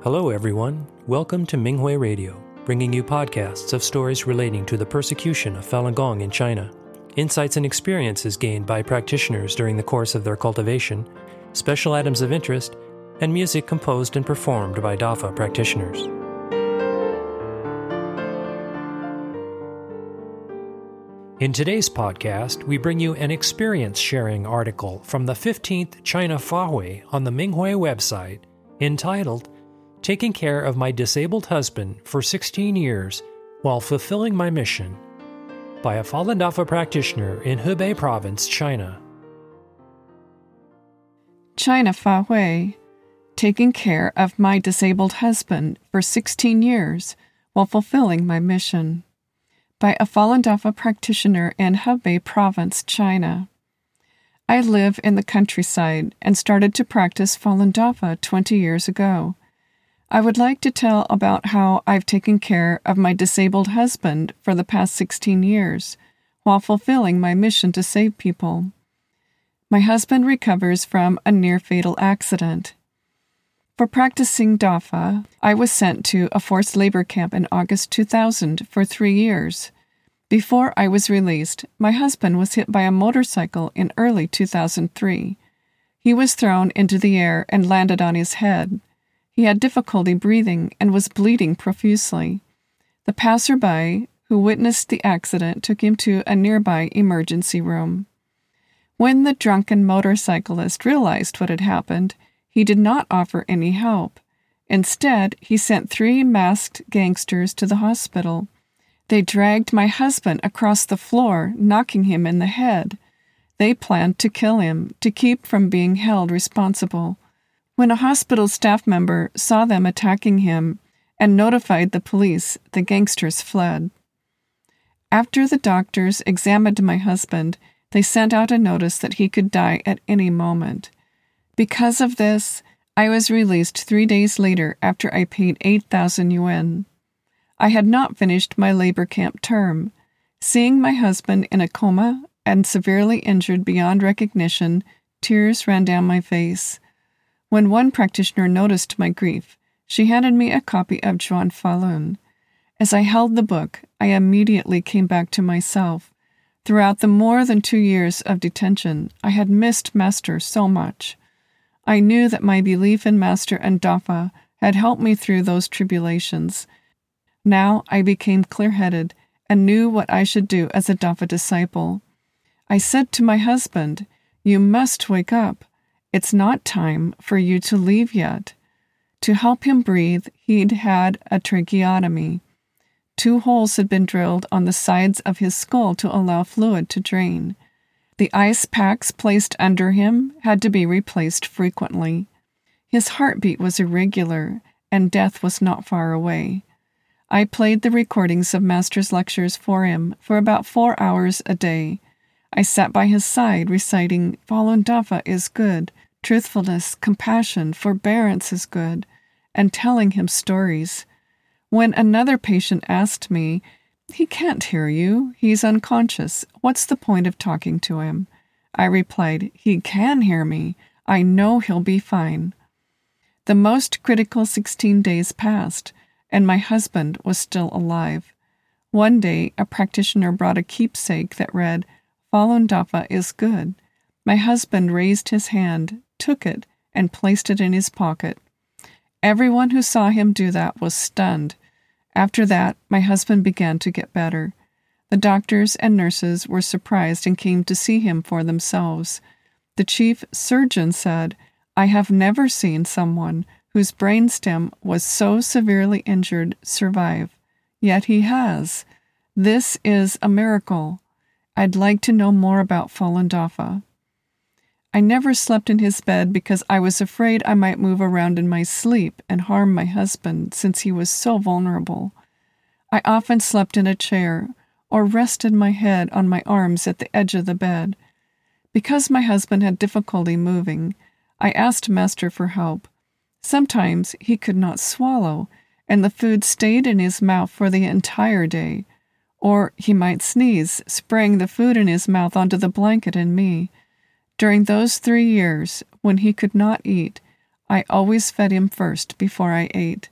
Hello everyone, welcome to Minghui Radio, bringing you podcasts of stories relating to the persecution of Falun Gong in China, insights and experiences gained by practitioners during the course of their cultivation, special items of interest, and music composed and performed by DAFA practitioners. In today's podcast, we bring you an experience-sharing article from the 15th China Fahui on the Minghui website entitled Taking Care of My Disabled Husband for 16 Years While Fulfilling My Mission by a Falun Dafa practitioner in Hebei Province, China. China Fahui, Taking Care of My Disabled Husband for 16 Years While Fulfilling My Mission by a Falun Dafa practitioner in Hebei Province, China. I live in the countryside and started to practice Falun Dafa 20 years ago. I would like to tell about how I've taken care of my disabled husband for the past 16 years while fulfilling my mission to save people. My husband recovers from a near-fatal accident. For practicing Dafa, I was sent to a forced labor camp in August 2000 for 3 years. Before I was released, my husband was hit by a motorcycle in early 2003. He was thrown into the air and landed on his head. He had difficulty breathing and was bleeding profusely. The passerby who witnessed the accident took him to a nearby emergency room. When the drunken motorcyclist realized what had happened, he did not offer any help. Instead, he sent 3 masked gangsters to the hospital. They dragged my husband across the floor, knocking him in the head. They planned to kill him, to keep from being held responsible. When a hospital staff member saw them attacking him and notified the police, the gangsters fled. After the doctors examined my husband, they sent out a notice that he could die at any moment. Because of this, I was released 3 days later after I paid 8,000 yuan. I had not finished my labor camp term. Seeing my husband in a coma and severely injured beyond recognition, tears ran down my face. When one practitioner noticed my grief, she handed me a copy of Zhuan Falun. As I held the book, I immediately came back to myself. Throughout the more than 2 years of detention, I had missed Master so much. I knew that my belief in Master and Dafa had helped me through those tribulations. Now I became clear-headed and knew what I should do as a Dafa disciple. I said to my husband, "You must wake up. It's not time for you to leave yet." To help him breathe, he'd had a tracheotomy. 2 holes had been drilled on the sides of his skull to allow fluid to drain. The ice packs placed under him had to be replaced frequently. His heartbeat was irregular, and death was not far away. I played the recordings of Master's lectures for him for about 4 hours a day. I sat by his side reciting, "Falun Dafa is good, truthfulness, compassion, forbearance is good," and telling him stories. When another patient asked me, "He can't hear you. He's unconscious. What's the point of talking to him?" I replied, "He can hear me. I know he'll be fine." The most critical 16 days passed, and my husband was still alive. One day, a practitioner brought a keepsake that read, "Falun Dafa is good." My husband raised his hand, took it, and placed it in his pocket. Everyone who saw him do that was stunned. After that, my husband began to get better. The doctors and nurses were surprised and came to see him for themselves. The chief surgeon said, "I have never seen someone whose brainstem was so severely injured survive. Yet he has. This is a miracle. I'd like to know more about Falun Dafa." I never slept in his bed because I was afraid I might move around in my sleep and harm my husband since he was so vulnerable. I often slept in a chair or rested my head on my arms at the edge of the bed. Because my husband had difficulty moving, I asked Master for help. Sometimes he could not swallow, and the food stayed in his mouth for the entire day. Or he might sneeze, spraying the food in his mouth onto the blanket and me. During those 3 years, when he could not eat, I always fed him first before I ate.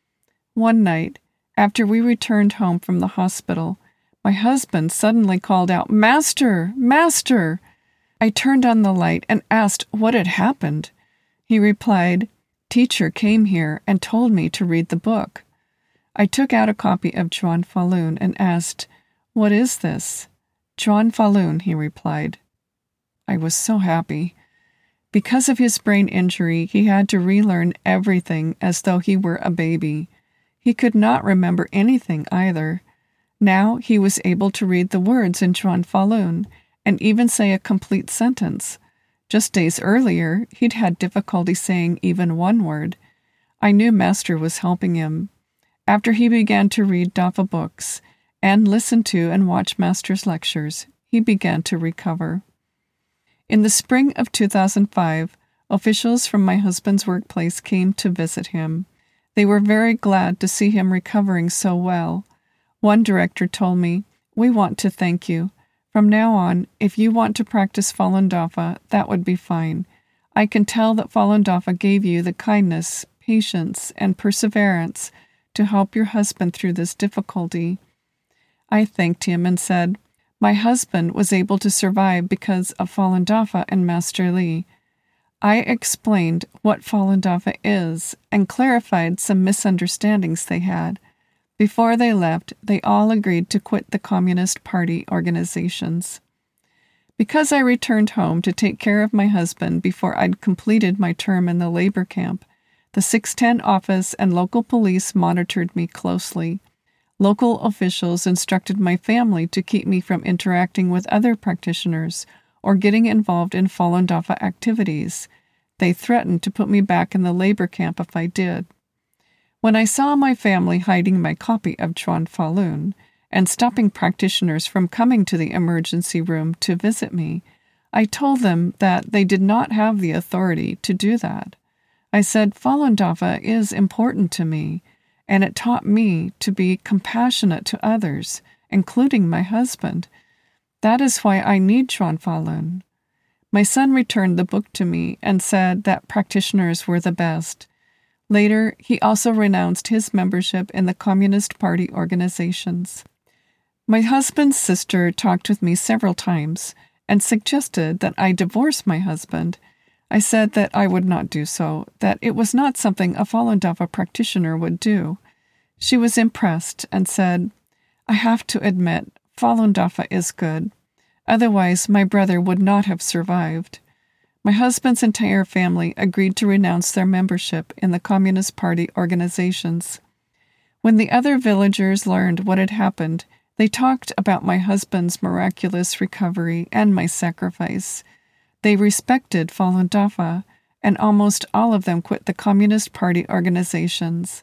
One night, after we returned home from the hospital, my husband suddenly called out, "Master! Master!" I turned on the light and asked what had happened. He replied, "Teacher came here and told me to read the book." I took out a copy of Zhuan Falun and asked, "What is this?" "Zhuan Falun," he replied. I was so happy. Because of his brain injury, he had to relearn everything as though he were a baby. He could not remember anything either. Now he was able to read the words in Zhuan Falun and even say a complete sentence. Just days earlier, he'd had difficulty saying even one word. I knew Master was helping him. After he began to read Dafa books and listen to and watch Master's lectures, he began to recover. In the spring of 2005, officials from my husband's workplace came to visit him. They were very glad to see him recovering so well. One director told me, "We want to thank you. From now on, if you want to practice Falun Dafa, that would be fine. I can tell that Falun Dafa gave you the kindness, patience, and perseverance to help your husband through this difficulty." I thanked him and said, "My husband was able to survive because of Falun Dafa and Master Li." I explained what Falun Dafa is and clarified some misunderstandings they had. Before they left, they all agreed to quit the Communist Party organizations. Because I returned home to take care of my husband before I'd completed my term in the labor camp, the 610 office and local police monitored me closely. Local officials instructed my family to keep me from interacting with other practitioners or getting involved in Falun Dafa activities. They threatened to put me back in the labor camp if I did. When I saw my family hiding my copy of Zhuan Falun and stopping practitioners from coming to the emergency room to visit me, I told them that they did not have the authority to do that. I said Falun Dafa is important to me, and it taught me to be compassionate to others, including my husband. That is why I need Zhuan Falun. My son returned the book to me and said that practitioners were the best. Later, he also renounced his membership in the Communist Party organizations. My husband's sister talked with me several times and suggested that I divorce my husband. I said that I would not do so, that it was not something a Falun Dafa practitioner would do. She was impressed and said, "I have to admit, Falun Dafa is good. Otherwise, my brother would not have survived." My husband's entire family agreed to renounce their membership in the Communist Party organizations. When the other villagers learned what had happened, they talked about my husband's miraculous recovery and my sacrifice. They respected Falun Dafa, and almost all of them quit the Communist Party organizations.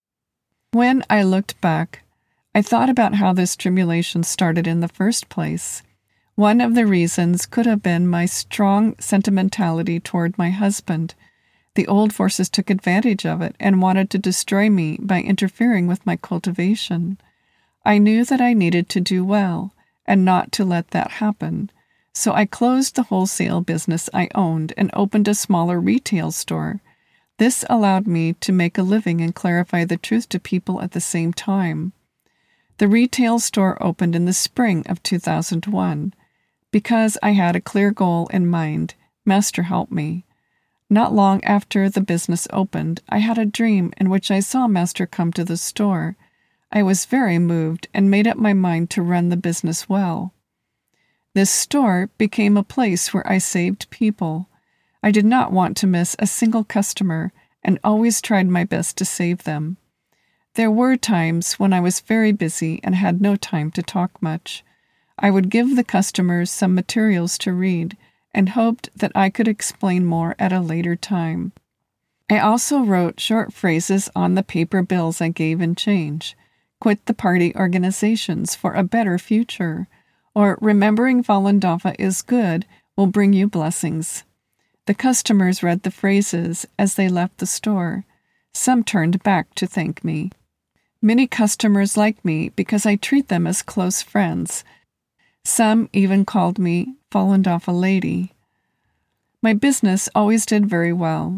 When I looked back, I thought about how this tribulation started in the first place. One of the reasons could have been my strong sentimentality toward my husband. The old forces took advantage of it and wanted to destroy me by interfering with my cultivation. I knew that I needed to do well and not to let that happen, so I closed the wholesale business I owned and opened a smaller retail store. This allowed me to make a living and clarify the truth to people at the same time. The retail store opened in the spring of 2001. Because I had a clear goal in mind, Master helped me. Not long after the business opened, I had a dream in which I saw Master come to the store. I was very moved and made up my mind to run the business well. This store became a place where I saved people. I did not want to miss a single customer and always tried my best to save them. There were times when I was very busy and had no time to talk much. I would give the customers some materials to read and hoped that I could explain more at a later time. I also wrote short phrases on the paper bills I gave in change. Quit the party organizations for a better future, or remembering Falun Dafa is good will bring you blessings. The customers read the phrases as they left the store. Some turned back to thank me. Many customers like me because I treat them as close friends. Some even called me Falun Dafa Lady. My business always did very well.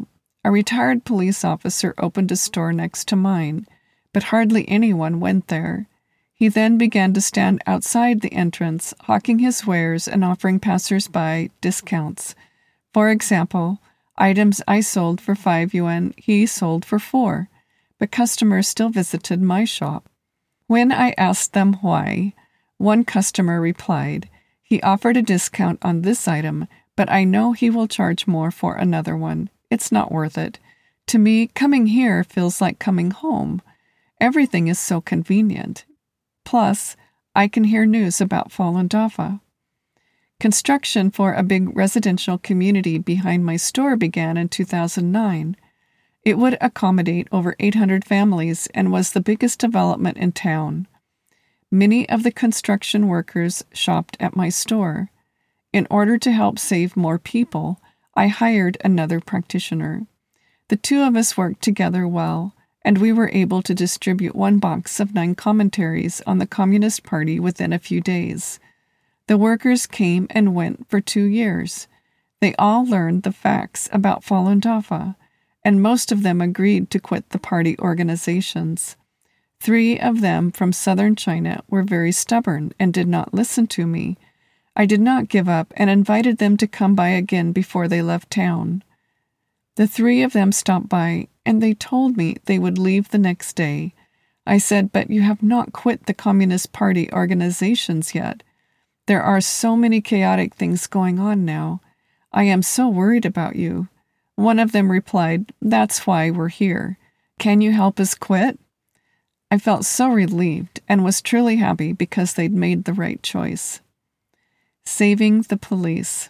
a retired police officer opened a store next to mine, but hardly anyone went there. He then began to stand outside the entrance, hawking his wares and offering passers-by discounts. For example, items I sold for 5 yuan, he sold for 4, but customers still visited my shop. When I asked them why, one customer replied, "He offered a discount on this item, but I know he will charge more for another one. It's not worth it. To me, coming here feels like coming home. Everything is so convenient. Plus, I can hear news about Falun Dafa." Construction for a big residential community behind my store began in 2009. It would accommodate over 800 families and was the biggest development in town. Many of the construction workers shopped at my store. In order to help save more people, I hired another practitioner. The two of us worked together well, and we were able to distribute 1 box of 9 commentaries on the Communist Party within a few days. The workers came and went for 2 years. They all learned the facts about Falun Dafa, and most of them agreed to quit the party organizations. 3 of them from southern China were very stubborn and did not listen to me. I did not give up and invited them to come by again before they left town. The 3 of them stopped by, and they told me they would leave the next day. I said, "But you have not quit the Communist Party organizations yet. There are so many chaotic things going on now. I am so worried about you." One of them replied, "That's why we're here. Can you help us quit?" I felt so relieved and was truly happy because they'd made the right choice. Saving the police.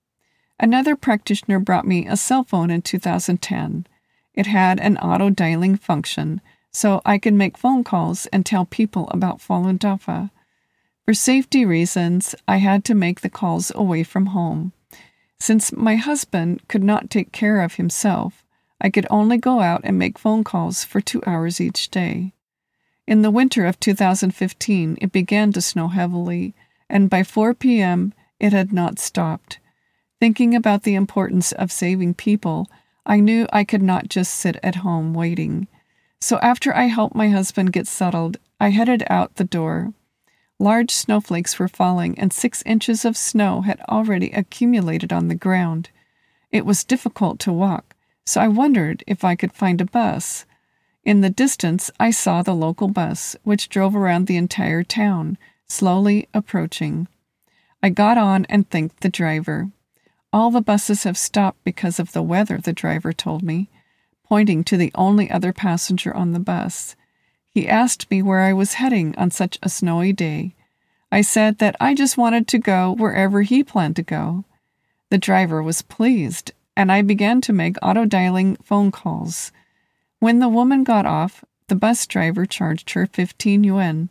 Another practitioner brought me a cell phone in 2010. It had an auto-dialing function, so I could make phone calls and tell people about Falun Dafa. For safety reasons, I had to make the calls away from home. Since my husband could not take care of himself, I could only go out and make phone calls for 2 hours each day. In the winter of 2015, it began to snow heavily, and by 4 p.m., it had not stopped. Thinking about the importance of saving people, I knew I could not just sit at home waiting. So after I helped my husband get settled, I headed out the door. Large snowflakes were falling, and 6 inches of snow had already accumulated on the ground. It was difficult to walk, so I wondered if I could find a bus. In the distance, I saw the local bus, which drove around the entire town, slowly approaching. I got on and thanked the driver. "All the buses have stopped because of the weather," the driver told me, pointing to the only other passenger on the bus. He asked me where I was heading on such a snowy day. I said that I just wanted to go wherever he planned to go. The driver was pleased, and I began to make auto-dialing phone calls. When the woman got off, the bus driver charged her 15 yuan.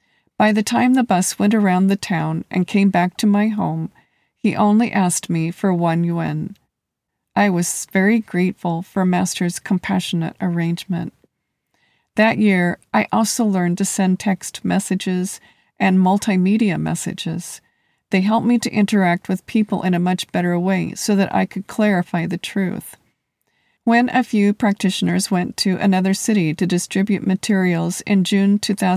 By the time the bus went around the town and came back to my home, he only asked me for 1 yuan. I was very grateful for Master's compassionate arrangement. That year, I also learned to send text messages and multimedia messages. They helped me to interact with people in a much better way so that I could clarify the truth. When a few practitioners went to another city to distribute materials in June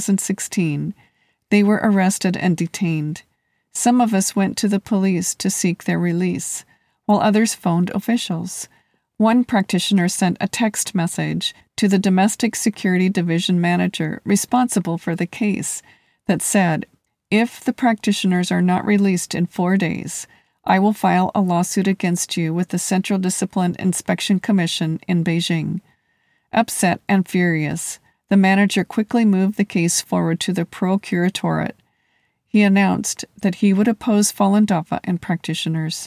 2016, they were arrested and detained. Some of us went to the police to seek their release, while others phoned officials. One practitioner sent a text message to the Domestic Security Division manager responsible for the case that said, "If the practitioners are not released in 4 days, I will file a lawsuit against you with the Central Discipline Inspection Commission in Beijing." Upset and furious, the manager quickly moved the case forward to the Procuratorate. He announced that he would oppose Falun Dafa and practitioners.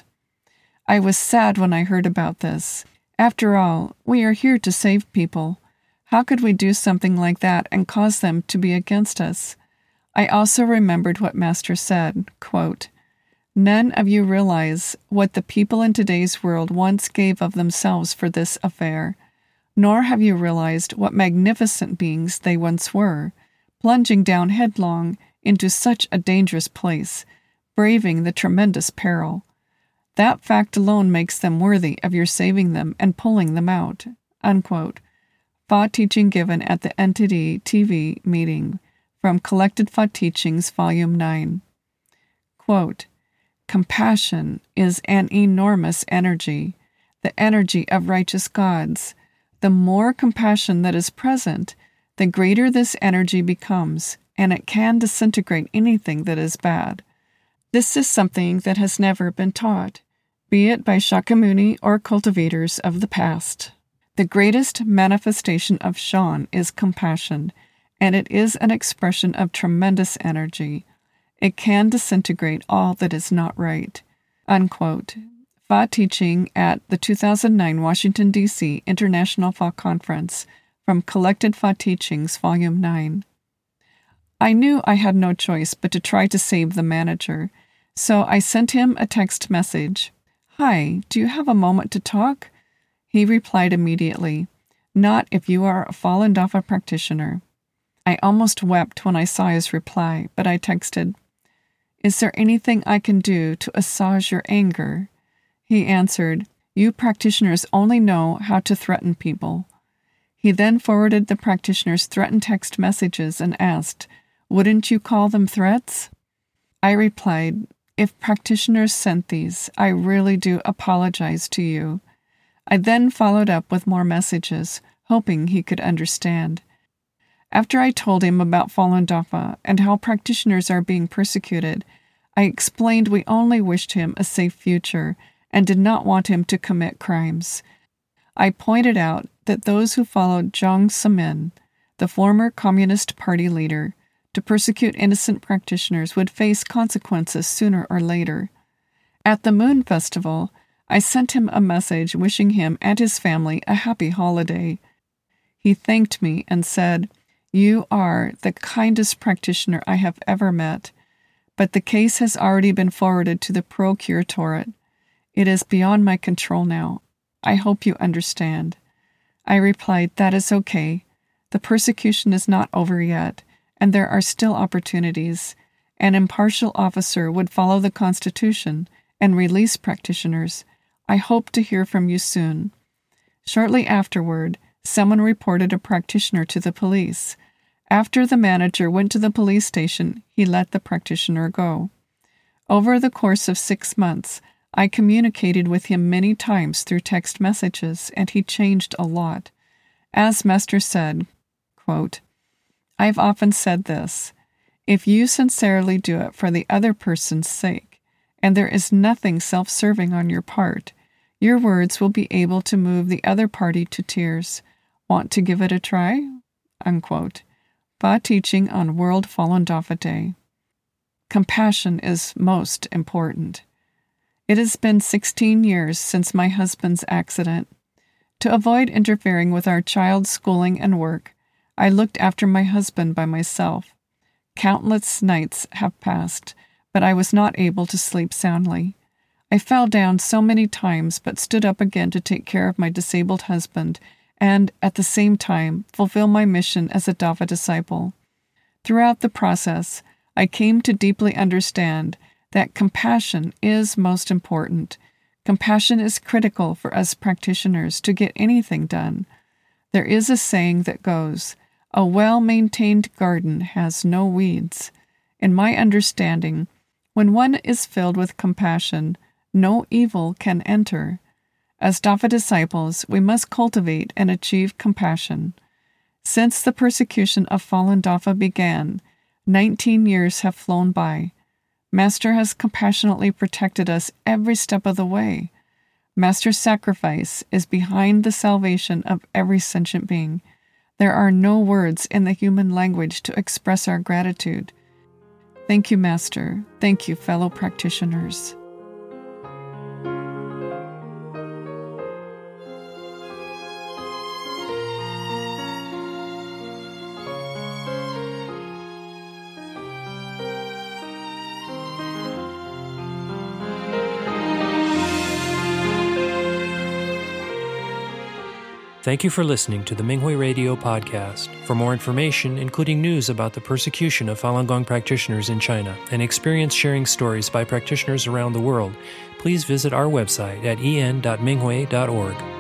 I was sad when I heard about this. After all, we are here to save people. How could we do something like that and cause them to be against us? I also remembered what Master said, quote, "None of you realize what the people in today's world once gave of themselves for this affair, nor have you realized what magnificent beings they once were, plunging down headlong into such a dangerous place, braving the tremendous peril. That fact alone makes them worthy of your saving them and pulling them out." Unquote. Fa teaching given at the NTD TV meeting from Collected Fa Teachings, Volume 9. Quote, "Compassion is an enormous energy, the energy of righteous gods. The more compassion that is present, the greater this energy becomes, and it can disintegrate anything that is bad. This is something that has never been taught, be it by Shakyamuni or cultivators of the past. The greatest manifestation of Shan is compassion, and it is an expression of tremendous energy. It can disintegrate all that is not right." Unquote. Fa teaching at the 2009 Washington, D.C. International Fa Conference from Collected Fa Teachings, Volume 9. I knew I had no choice but to try to save the manager, so I sent him a text message. "Hi, do you have a moment to talk?" He replied immediately, "Not if you are a Falun Dafa practitioner." I almost wept when I saw his reply, but I texted, "Is there anything I can do to assuage your anger?" He answered, "You practitioners only know how to threaten people." He then forwarded the practitioner's threatened text messages and asked, "Wouldn't you call them threats?" I replied, "If practitioners sent these, I really do apologize to you." I then followed up with more messages, hoping he could understand. After I told him about Falun Dafa and how practitioners are being persecuted, I explained we only wished him a safe future and did not want him to commit crimes. I pointed out that those who followed Jiang Zemin, the former Communist Party leader, to persecute innocent practitioners would face consequences sooner or later. At the Moon Festival, I sent him a message wishing him and his family a happy holiday. He thanked me and said, "You are the kindest practitioner I have ever met, but the case has already been forwarded to the Procuratorate. It is beyond my control now. I hope you understand." I replied, "That is okay. The persecution is not over yet, and there are still opportunities. An impartial officer would follow the Constitution and release practitioners. I hope to hear from you soon." Shortly afterward, someone reported a practitioner to the police. After the manager went to the police station, he let the practitioner go. Over the course of 6 months, I communicated with him many times through text messages, and he changed a lot. As Master said, quote, "I've often said this, if you sincerely do it for the other person's sake, and there is nothing self-serving on your part, your words will be able to move the other party to tears. Want to give it a try?" Unquote. Fa teaching on World Falun Dafa Day. Compassion is most important. It has been 16 years since my husband's accident. To avoid interfering with our child's schooling and work, I looked after my husband by myself. Countless nights have passed, but I was not able to sleep soundly. I fell down so many times but stood up again to take care of my disabled husband and, at the same time, fulfill my mission as a Dafa disciple. Throughout the process, I came to deeply understand that compassion is most important. Compassion is critical for us practitioners to get anything done. There is a saying that goes, "A well-maintained garden has no weeds." In my understanding, when one is filled with compassion, no evil can enter. As Dafa disciples, we must cultivate and achieve compassion. Since the persecution of Falun Dafa began, 19 years have flown by. Master has compassionately protected us every step of the way. Master's sacrifice is behind the salvation of every sentient being. There are no words in the human language to express our gratitude. Thank you, Master. Thank you, fellow practitioners. Thank you for listening to the Minghui Radio podcast. For more information, including news about the persecution of Falun Gong practitioners in China and experience sharing stories by practitioners around the world, please please visit our website at en.minghui.org.